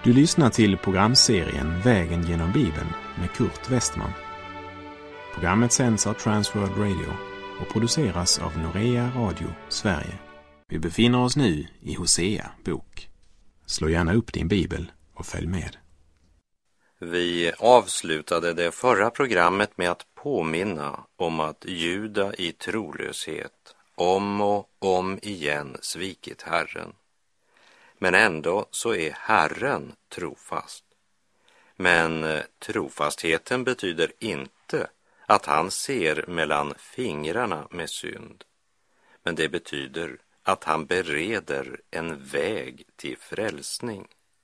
Du lyssnar till programserien Vägen genom Bibeln med Kurt Westman. Programmet sänds av Transworld Radio och produceras av Norea Radio Sverige. Vi befinner oss nu i Hosea bok. Slå gärna upp din bibel och följ med. Vi avslutade det förra programmet med att påminna om att Juda i trolöshet om och om igen svikit Herren. Men ändå så är Herren trofast. Men trofastheten betyder inte att han ser mellan fingrarna med synd. Men det betyder att han bereder en väg till frälsning.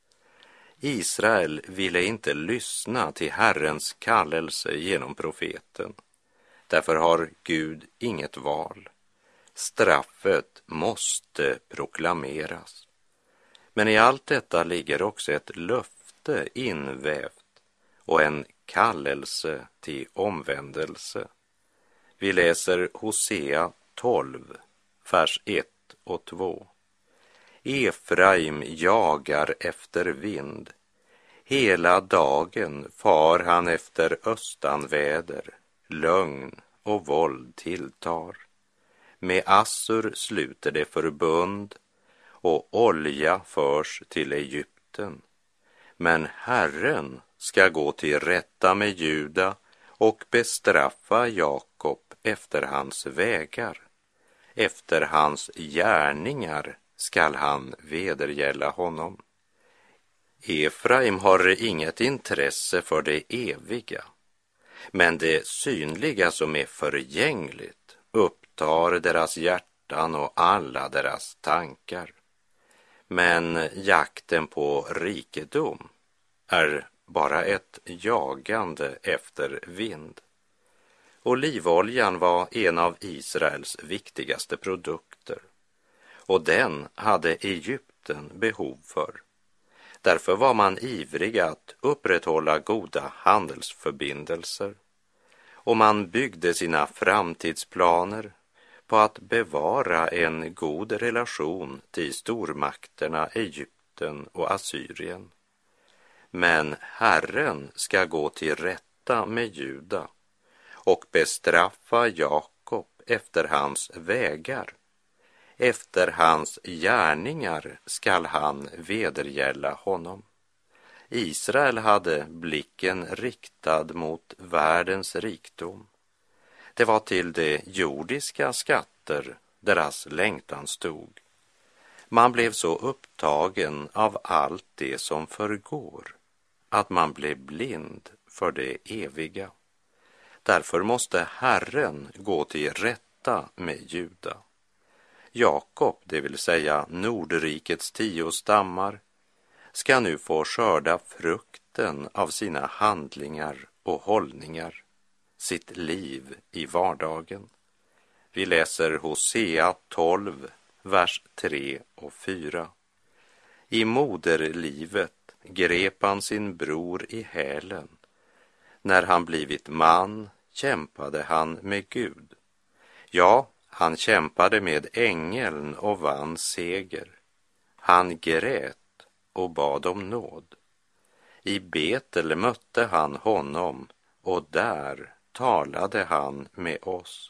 Israel ville inte lyssna till Herrens kallelse genom profeten. Därför har Gud inget val. Straffet måste proklameras. Men i allt detta ligger också ett löfte invävt och en kallelse till omvändelse. Vi läser Hosea 12, vers 1 och 2. Efraim jagar efter vind. Hela dagen far han efter östanväder. Lögn och våld tilltar. Med Assur sluter det förbund och olja förs till Egypten. Men Herren ska gå till rätta med Juda och bestraffa Jakob efter hans vägar. Efter hans gärningar skall han vedergälla honom. Efraim har inget intresse för det eviga, men det synliga som är förgängligt upptar deras hjärtan och alla deras tankar. Men jakten på rikedom är bara ett jagande efter vind. Olivoljan var en av Israels viktigaste produkter, och den hade Egypten behov för. Därför var man ivrig att upprätthålla goda handelsförbindelser, och man byggde sina framtidsplaner på att bevara en god relation till stormakterna Egypten och Assyrien. Men Herren ska gå till rätta med Juda och bestraffa Jakob efter hans vägar. Efter hans gärningar skall han vedergälla honom. Israel hade blicken riktad mot världens rikdom. Det var till de jordiska skatter deras längtan stod. Man blev så upptagen av allt det som förgår att man blev blind för det eviga. Därför måste Herren gå till rätta med Juda. Jakob, det vill säga Nordrikets 10 stammar, ska nu få skörda frukten av sina handlingar och hållningar, sitt liv i vardagen. Vi läser Hosea 12, vers 3 och 4. I moderlivet grep han sin bror i hälen. När han blivit man kämpade han med Gud. Ja, han kämpade med ängeln och vann seger. Han grät och bad om nåd. I Betel mötte han honom, och där talade han med oss.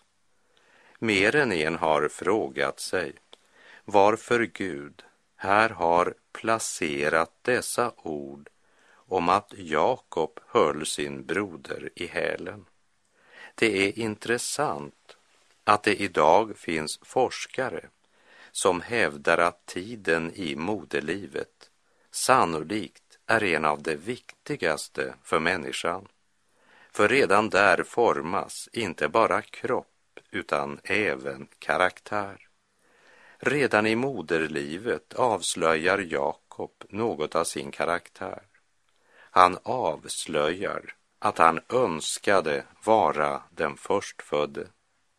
Mer än en har frågat sig varför Gud här har placerat dessa ord om att Jakob höll sin broder i hälen. Det är intressant att det idag finns forskare som hävdar att tiden i moderlivet sannolikt är en av de viktigaste för människan. För redan där formas inte bara kropp utan även karaktär. Redan i moderlivet avslöjar Jakob något av sin karaktär. Han avslöjar att han önskade vara den förstfödde.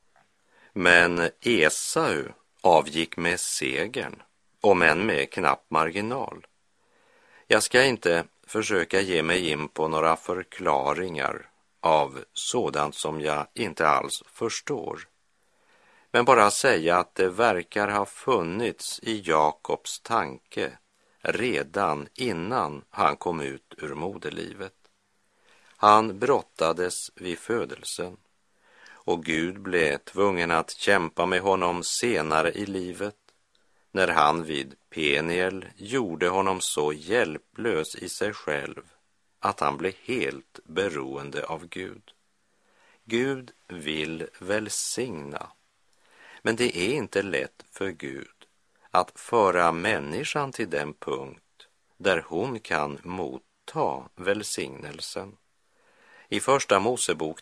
Men Esau avgick med segern, om än med knapp marginal. Jag ska inte försöka ge mig in på några förklaringar av sådant som jag inte alls förstår, men bara säga att det verkar ha funnits i Jakobs tanke redan innan han kom ut ur moderlivet. Han brottades vid födelsen och Gud blev tvungen att kämpa med honom senare i livet när han vid Peniel gjorde honom så hjälplös i sig själv att han blev helt beroende av Gud. Gud vill välsigna, men det är inte lätt för Gud att föra människan till den punkt där hon kan motta välsignelsen. I första Mosebok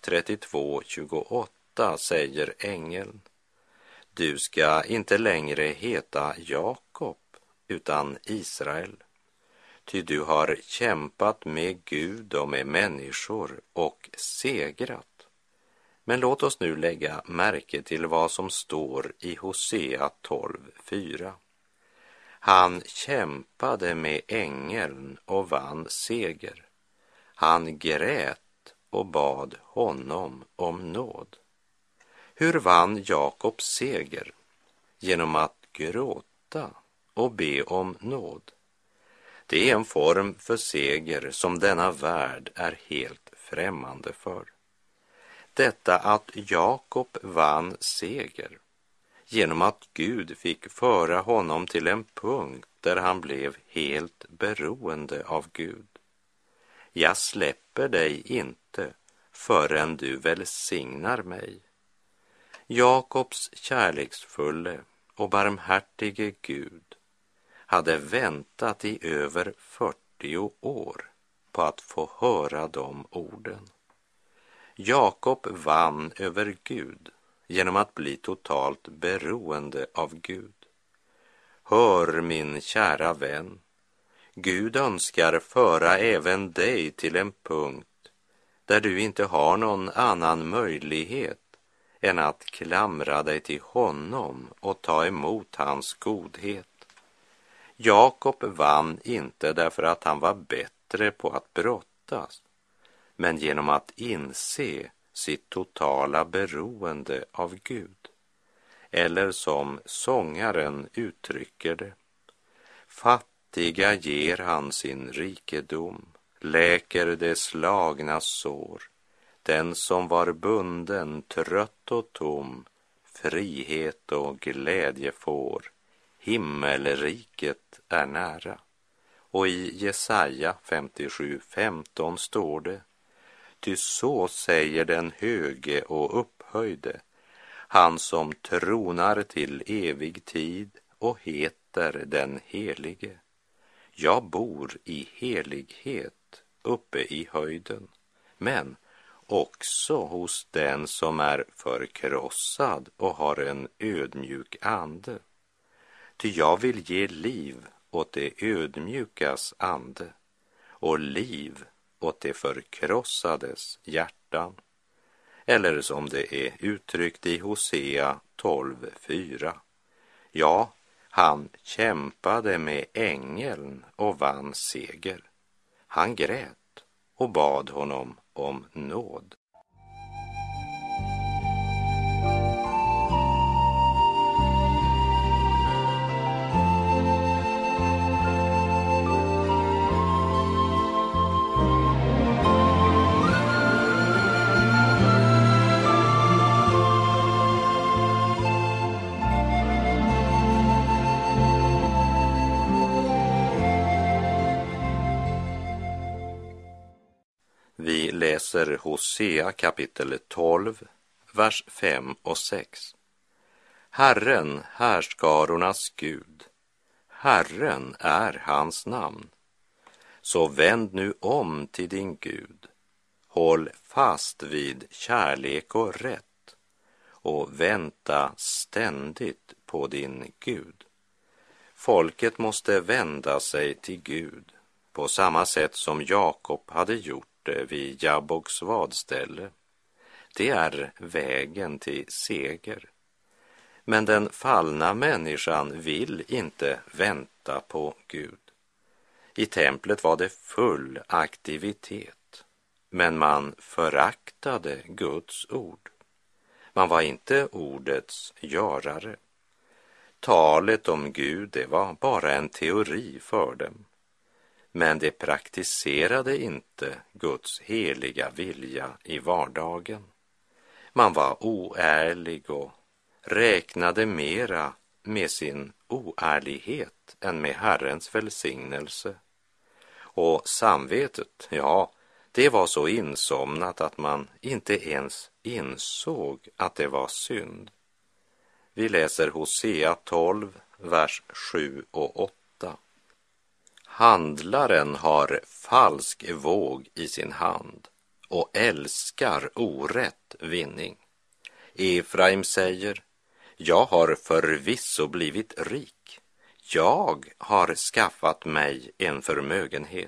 32:28 säger ängeln: du ska inte längre heta Jakob utan Israel, ty du har kämpat med Gud och med människor och segrat. Men låt oss nu lägga märke till vad som står i Hosea 12:4. Han kämpade med ängeln och vann seger. Han grät och bad honom om nåd. Hur vann Jakob seger? Genom att gråta och be om nåd. Det är en form för seger som denna värld är helt främmande för. Detta att Jakob vann seger genom att Gud fick föra honom till en punkt där han blev helt beroende av Gud. Jag släpper dig inte förrän du välsignar mig. Jakobs kärleksfulle och barmhärtige Gud hade väntat i över 40 år på att få höra de orden. Jakob vann över Gud genom att bli totalt beroende av Gud. Hör, min kära vän, Gud önskar föra även dig till en punkt där du inte har någon annan möjlighet än att klamra dig till honom och ta emot hans godhet. Jakob vann inte därför att han var bättre på att brottas, men genom att inse sitt totala beroende av Gud. Eller som sångaren uttrycker det: fattiga ger han sin rikedom, läker det slagna sår. Den som var bunden, trött och tom, frihet och glädje får. Himmelriket är nära. Och i Jesaja 57:15 står det: ty så säger den höge och upphöjde, han som tronar till evig tid och heter den helige. Jag bor i helighet uppe i höjden, men också hos den som är förkrossad och har en ödmjuk ande. Ty jag vill ge liv åt det ödmjukas ande och liv åt det förkrossades hjärtan. Eller som det är uttryckt i Hosea 12:4. Ja, han kämpade med ängeln och vann seger. Han grät och bad honom om nåd. Vi läser Hosea kapitel 12, vers 5 och 6. Herren, härskarornas Gud, Herren är hans namn. Så vänd nu om till din Gud, håll fast vid kärlek och rätt och vänta ständigt på din Gud. Folket måste vända sig till Gud på samma sätt som Jakob hade gjort vid Jabboks vadställe. Det är vägen till seger. Men den fallna människan vill inte vänta på Gud. I templet var det full aktivitet, men man föraktade Guds ord. Man var inte ordets görare. talet om Gud, det var bara en teori för dem. Men de praktiserade inte Guds heliga vilja i vardagen. Man var oärlig och räknade mera med sin oärlighet än med Herrens välsignelse. Och samvetet, ja, det var så insomnat att man inte ens insåg att det var synd. Vi läser Hosea 12, vers 7 och 8. Handlaren har falsk våg i sin hand och älskar orätt vinning. Efraim säger, jag har förvisso blivit rik. Jag har skaffat mig en förmögenhet.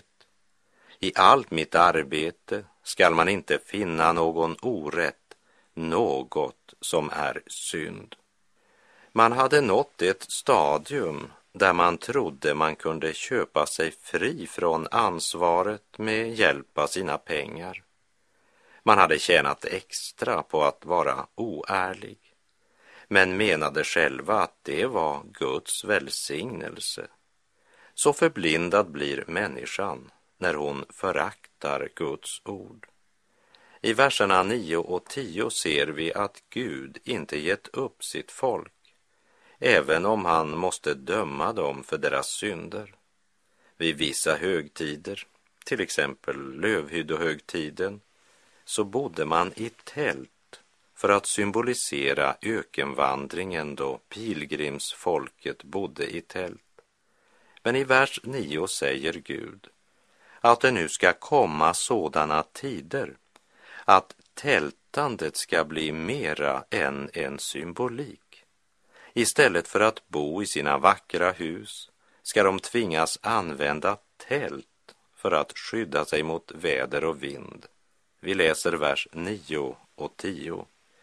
I allt mitt arbete skall man inte finna någon orätt, något som är synd. Man hade nått ett stadium där man trodde man kunde köpa sig fri från ansvaret med hjälp av sina pengar. Man hade tjänat extra på att vara oärlig, men menade själva att det var Guds välsignelse. Så förblindad blir människan när hon föraktar Guds ord. I verserna 9 och 10 ser vi att Gud inte gett upp sitt folk, även om han måste döma dem för deras synder. Vid vissa högtider, till exempel lövhyddohögtiden, så bodde man i tält för att symbolisera ökenvandringen då pilgrimsfolket bodde i tält. Men i vers 9 säger Gud att det nu ska komma sådana tider att tältandet ska bli mera än en symbolik. Istället för att bo i sina vackra hus ska de tvingas använda tält för att skydda sig mot väder och vind. Vi läser vers 9 och 10.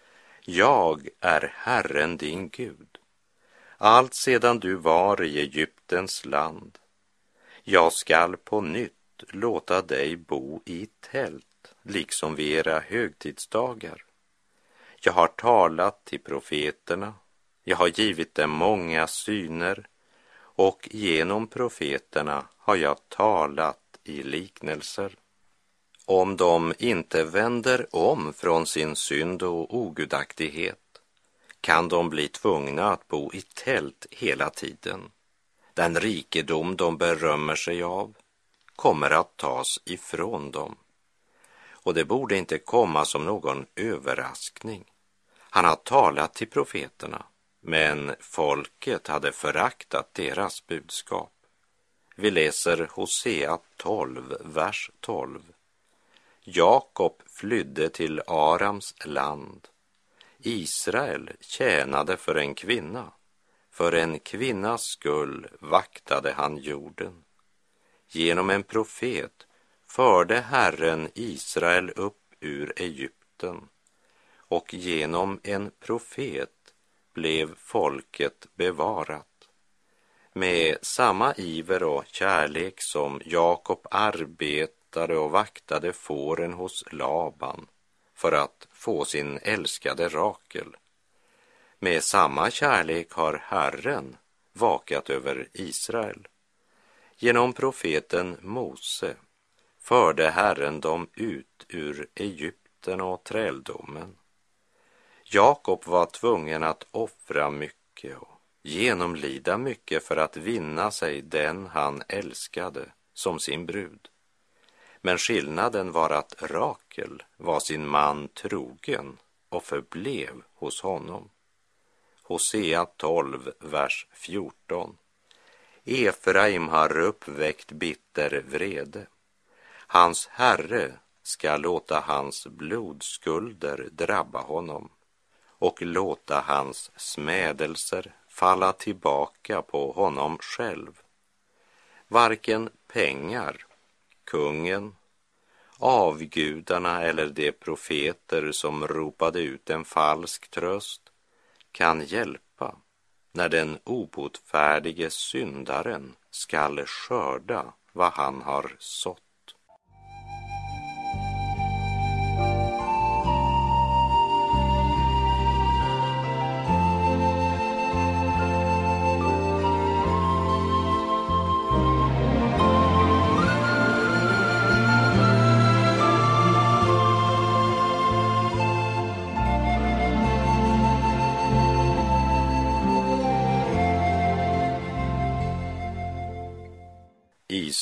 Jag är Herren din Gud, allt sedan du var i Egyptens land. Jag skall på nytt låta dig bo i tält, liksom vid era högtidsdagar. Jag har talat till profeterna, jag har givit dem många syner, och genom profeterna har jag talat i liknelser. Om de inte vänder om från sin synd och ogudaktighet kan de bli tvungna att bo i tält hela tiden. Den rikedom de berömmer sig av kommer att tas ifrån dem. Och det borde inte komma som någon överraskning. Han har talat till profeterna, men folket hade föraktat deras budskap. Vi läser Hosea 12, vers 12. Jakob flydde till Arams land. Israel tjänade för en kvinnas skull vaktade han jorden. Genom en profet förde Herren Israel upp ur Egypten, och genom en profet blev folket bevarat. Med samma iver och kärlek som Jakob arbetade och vaktade fåren hos Laban för att få sin älskade Rakel, med samma kärlek har Herren vakat över Israel. Genom profeten Mose förde Herren dem ut ur Egypten och träldomen. Jakob var tvungen att offra mycket och genomlida mycket för att vinna sig den han älskade som sin brud. Men skillnaden var att Rakel var sin man trogen och förblev hos honom. Hosea 12, vers 14. Efraim har uppväckt bitter vrede. Hans herre ska låta hans blodskulder drabba honom och låta hans smädelser falla tillbaka på honom själv. Varken pengar, kungen, avgudarna eller de profeter som ropade ut en falsk tröst kan hjälpa när den obotfärdige syndaren skall skörda vad han har sått.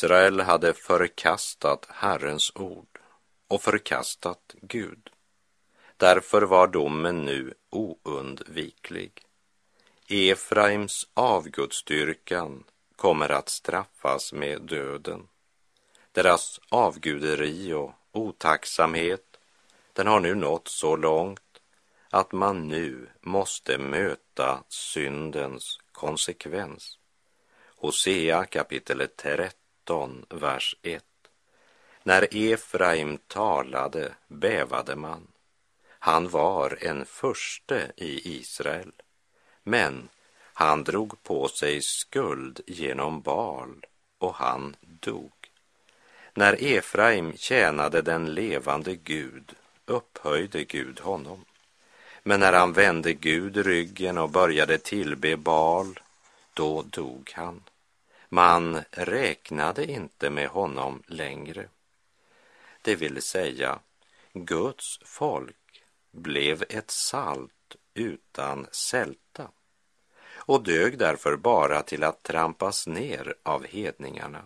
Israel hade förkastat Herrens ord och förkastat Gud. Därför var domen nu oundviklig. Efraims avgudsdyrkan kommer att straffas med döden. Deras avguderi och otacksamhet, den har nu nått så långt att man nu måste möta syndens konsekvens. Hosea kapitel 13, vers 1. När Efraim talade bävade man. Han var en furste i Israel, men han drog på sig skuld genom Baal och han dog. När Efraim tjänade den levande Gud upphöjde Gud honom. Men när han vände Gud ryggen och började tillbe Baal, då dog han. Man räknade inte med honom längre. Det vill säga, Guds folk blev ett salt utan sälta och dög därför bara till att trampas ner av hedningarna.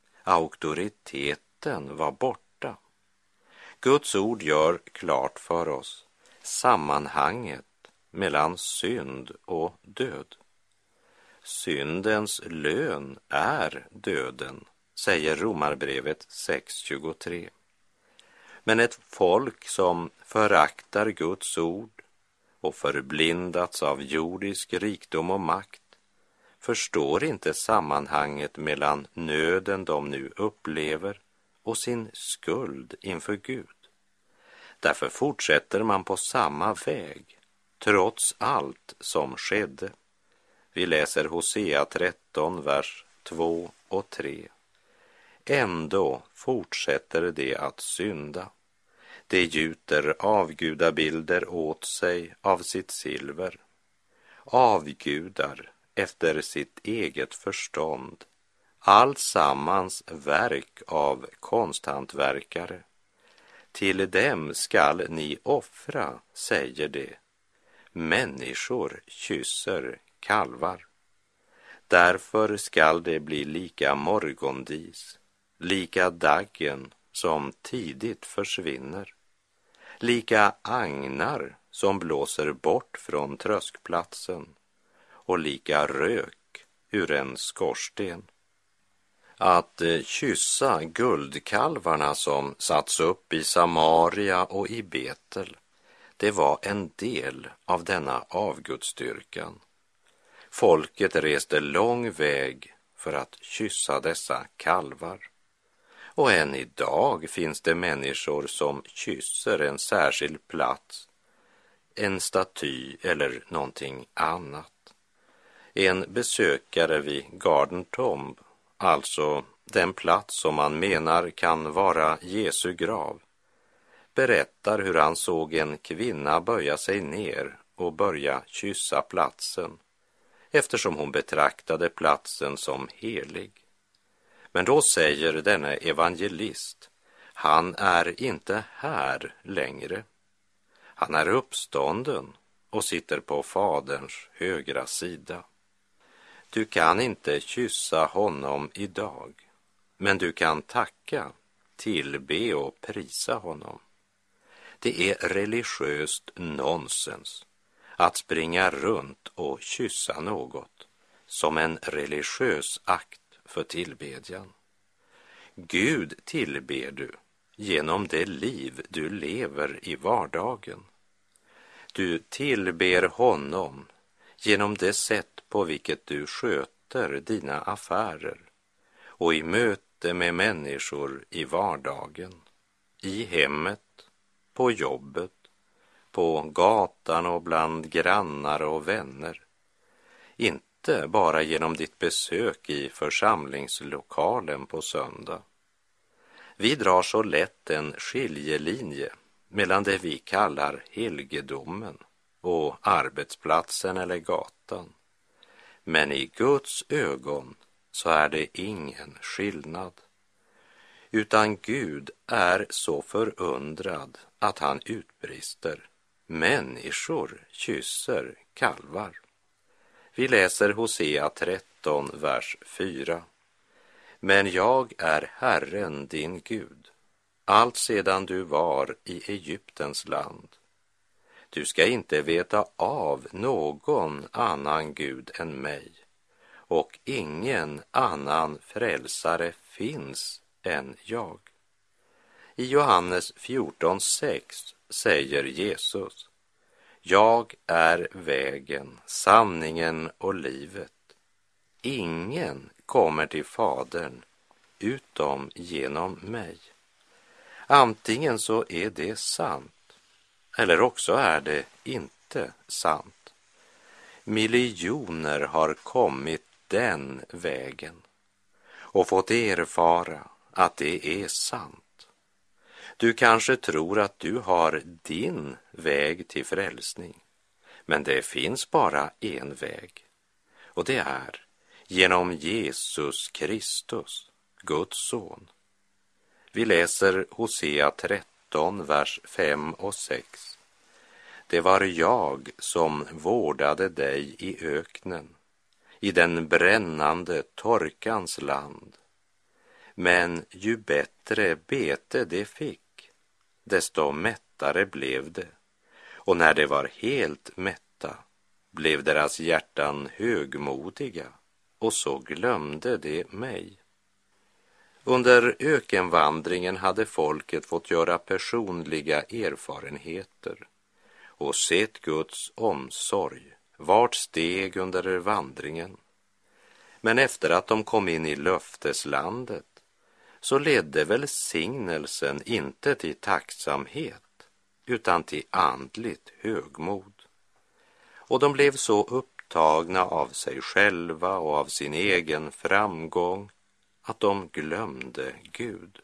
Auktoriteten var borta. Guds ord gör klart för oss sammanhanget mellan synd och död. Syndens lön är döden, säger Romarbrevet 6:23. Men ett folk som föraktar Guds ord och förblindats av jordisk rikdom och makt förstår inte sammanhanget mellan nöden de nu upplever och sin skuld inför Gud. Därför fortsätter man på samma väg, trots allt som skedde. Vi läser Hosea 13, vers 2 och 3. Ändå fortsätter de att synda. De gjuter avgudabilder åt sig av sitt silver. Avgudar efter sitt eget förstånd. Allsammans verk av konsthantverkare. Till dem skall ni offra, säger de. Människor kysser kalvar. Därför skall det bli lika morgondis, lika daggen som tidigt försvinner, lika agnar som blåser bort från tröskplatsen och lika rök ur en skorsten. Att kyssa guldkalvarna som satts upp i Samaria och i Betel, det var en del av denna avgudsdyrkan. Folket reste lång väg för att kyssa dessa kalvar. Och än idag finns det människor som kysser en särskild plats, en staty eller någonting annat. En besökare vid Garden Tomb, alltså den plats som man menar kan vara Jesu grav, berättar hur han såg en kvinna böja sig ner och börja kyssa platsen, eftersom hon betraktade platsen som helig. Men då säger denne evangelist, han är inte här längre. Han är uppstånden och sitter på Faderns högra sida. Du kan inte kyssa honom idag, men du kan tacka, tillbe och prisa honom. Det är religiöst nonsens att springa runt och kyssa något som en religiös akt för tillbedjan. Gud tillber du genom det liv du lever i vardagen. Du tillber honom genom det sätt på vilket du sköter dina affärer och i möte med människor i vardagen, i hemmet, på jobbet, på gatan och bland grannar och vänner. Inte bara genom ditt besök i församlingslokalen på söndag. Vi drar så lätt en skiljelinje mellan det vi kallar helgedomen och arbetsplatsen eller gatan. Men i Guds ögon så är det ingen skillnad. Utan Gud är så förundrad att han utbrister: människor kysser kalvar. Vi läser Hosea 13, vers 4. Men jag är Herren din Gud, allt sedan du var i Egyptens land. Du ska inte veta av någon annan Gud än mig, och ingen annan frälsare finns än jag. I Johannes 14:6 säger Jesus: Jag är vägen, sanningen och livet. Ingen kommer till Fadern utom genom mig. Antingen så är det sant, eller också är det inte sant. Miljoner har kommit den vägen och fått erfara att det är sant. Du kanske tror att du har din väg till frälsning, men det finns bara en väg, och det är genom Jesus Kristus, Guds son. Vi läser Hosea 13, vers 5 och 6. Det var jag som vårdade dig i öknen, i den brännande torkans land. Men ju bättre bete det fick, desto mättare blev det. Och när det var helt mätta blev deras hjärtan högmodiga, och så glömde de mig. Under ökenvandringen hade folket fått göra personliga erfarenheter och sett Guds omsorg vart steg under vandringen. Men efter att de kom in i löfteslandet så ledde välsignelsen inte till tacksamhet utan till andligt högmod. Och de blev så upptagna av sig själva och av sin egen framgång att de glömde Gud.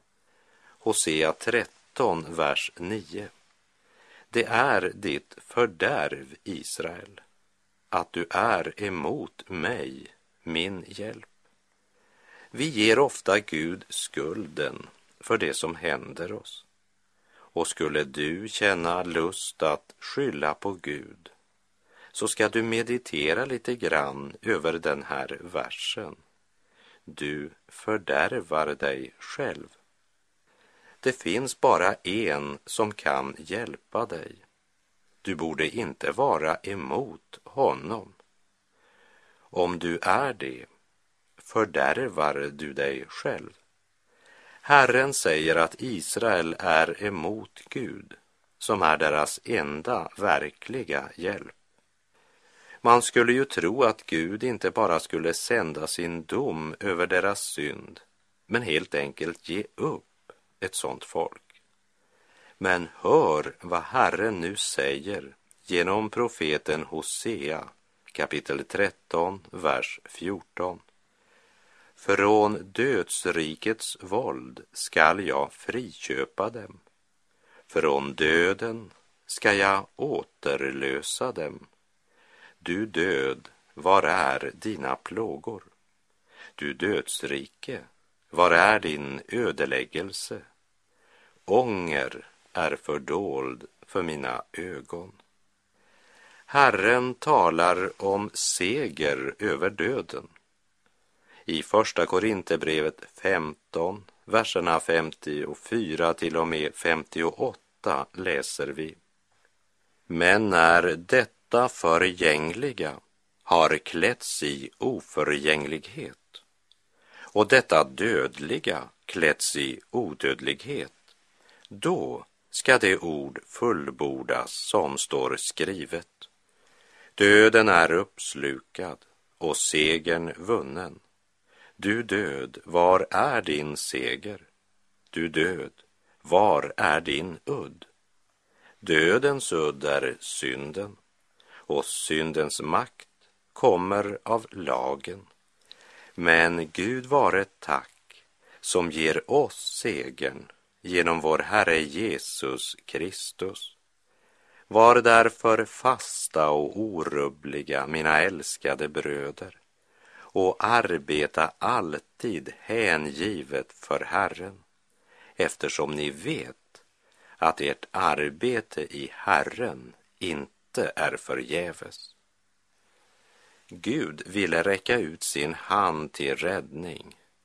Hosea 13, vers 9. Det är ditt fördärv, Israel, att du är emot mig, min hjälp. Vi ger ofta Gud skulden för det som händer oss. Och skulle du känna lust att skylla på Gud, så ska du meditera lite grann över den här versen. Du fördärvar dig själv. Det finns bara en som kan hjälpa dig. Du borde inte vara emot honom. Om du är det, fördärvar du dig själv. Herren säger att Israel är emot Gud, som är deras enda verkliga hjälp. Man skulle ju tro att Gud inte bara skulle sända sin dom över deras synd, men helt enkelt ge upp ett sådant folk. Men hör vad Herren nu säger genom profeten Hosea, kapitel 13, vers 14. Från dödsrikets våld skall jag friköpa dem. Från döden ska jag återlösa dem. Du död, var är dina plågor? Du dödsrike, var är din ödeläggelse? Ånger är fördold för mina ögon. Herren talar om seger över döden. I första Korinthierbrevet 15, verserna 54 till och med 58 läser vi: Men när detta förgängliga har klätts i oförgänglighet och detta dödliga klätts i odödlighet, då ska det ord fullbordas som står skrivet: Döden är uppslukad och segern vunnen. Du död, var är din seger? Du död, var är din udd? Dödens udd är synden, och syndens makt kommer av lagen. Men Gud vare tack som ger oss segern genom vår Herre Jesus Kristus. Var därför fasta och orubbliga, mina älskade bröder, och arbeta alltid hängivet för Herren, eftersom ni vet att ert arbete i Herren inte är förgäves. Gud ville räcka ut sin hand till räddning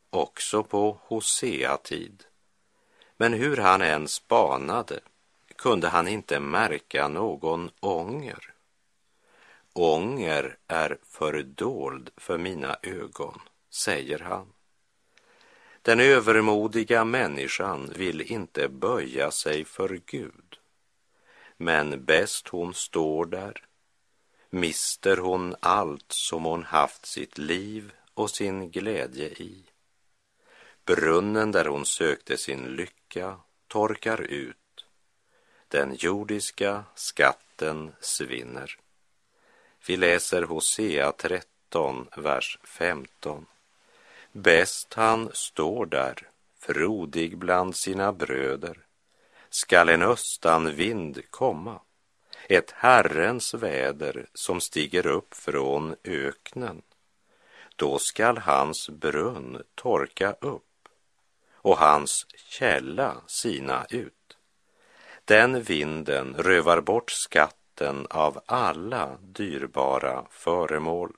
också på Hosea-tid. Men hur han än spanade kunde han inte märka någon ånger. Ånger är fördold för mina ögon, säger han. Den övermodiga människan vill inte böja sig för Gud. Men bäst hon står där, mister hon allt som hon haft sitt liv och sin glädje i. Brunnen där hon sökte sin lycka torkar ut. Den jordiska skatten svinner. Vi läser Hosea 13, vers 15. Bäst han står där, frodig bland sina bröder, skall en östanvind komma, ett Herrens väder som stiger upp från öknen. Då skall hans brunn torka upp och hans källa sina ut. Den vinden rövar bort skatten av alla dyrbara föremål.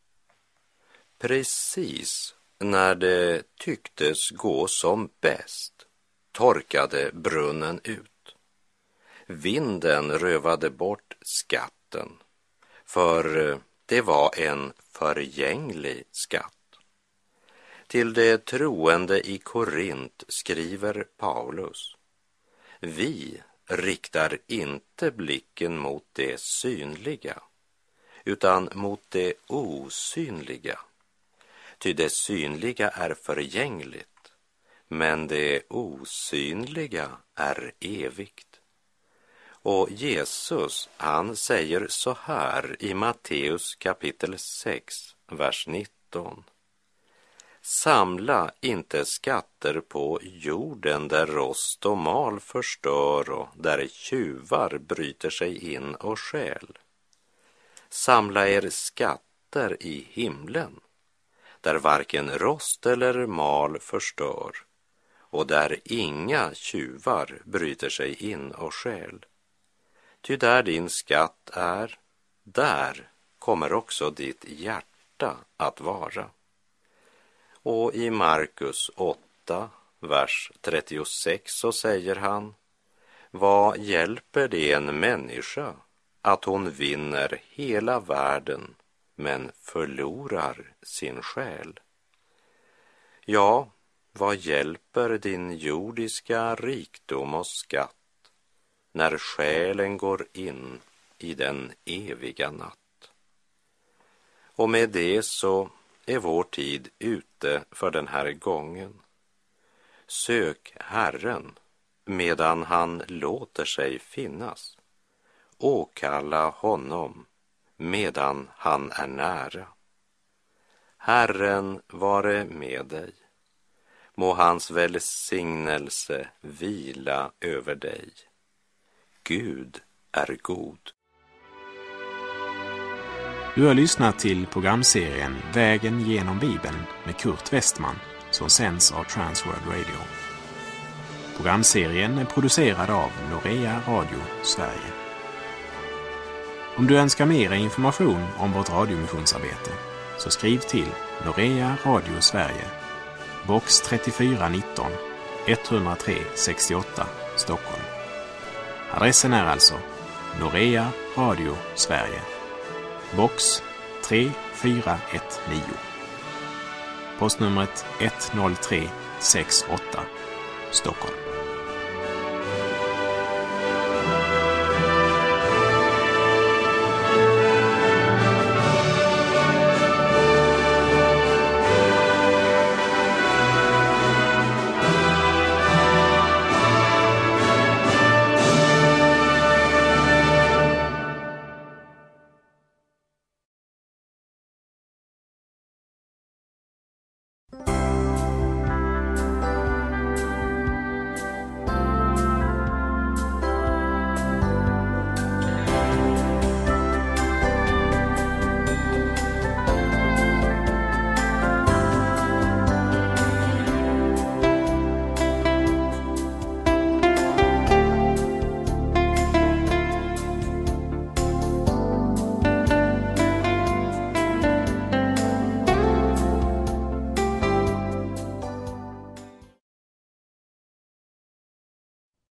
Precis när det tycktes gå som bäst torkade brunnen ut. Vinden rövade bort skatten, för det var en förgänglig skatt. Till det troende i Korint skriver Paulus: vi riktar inte blicken mot det synliga, utan mot det osynliga. Ty det synliga är förgängligt, men det osynliga är evigt. Och Jesus, han säger så här i Matteus kapitel 6, vers 19. Samla inte skatter på jorden där rost och mal förstör och där tjuvar bryter sig in och stjäl. Samla er skatter i himlen, där varken rost eller mal förstör och där inga tjuvar bryter sig in och stjäl. Ty där din skatt är, där kommer också ditt hjärta att vara. Och i Markus 8, vers 36 så säger han: vad hjälper det en människa att hon vinner hela världen men förlorar sin själ? Ja, vad hjälper din jordiska rikdom och skatt när själen går in i den eviga natt? Och med det så är vår tid ute för den här gången. Sök Herren medan han låter sig finnas. Åkalla honom medan han är nära. Herren vare med dig. Må hans välsignelse vila över dig. Gud är god. Du har lyssnat till programserien Vägen genom Bibeln med Kurt Westman som sänds av Transworld Radio. Programserien är producerad av Norea Radio Sverige. Om du önskar mer information om vårt radiomissionsarbete så skriv till Norea Radio Sverige, box 3419 103 68 Stockholm. Adressen är alltså Norea Radio Sverige, box 3419. Postnumret 10368 Stockholm.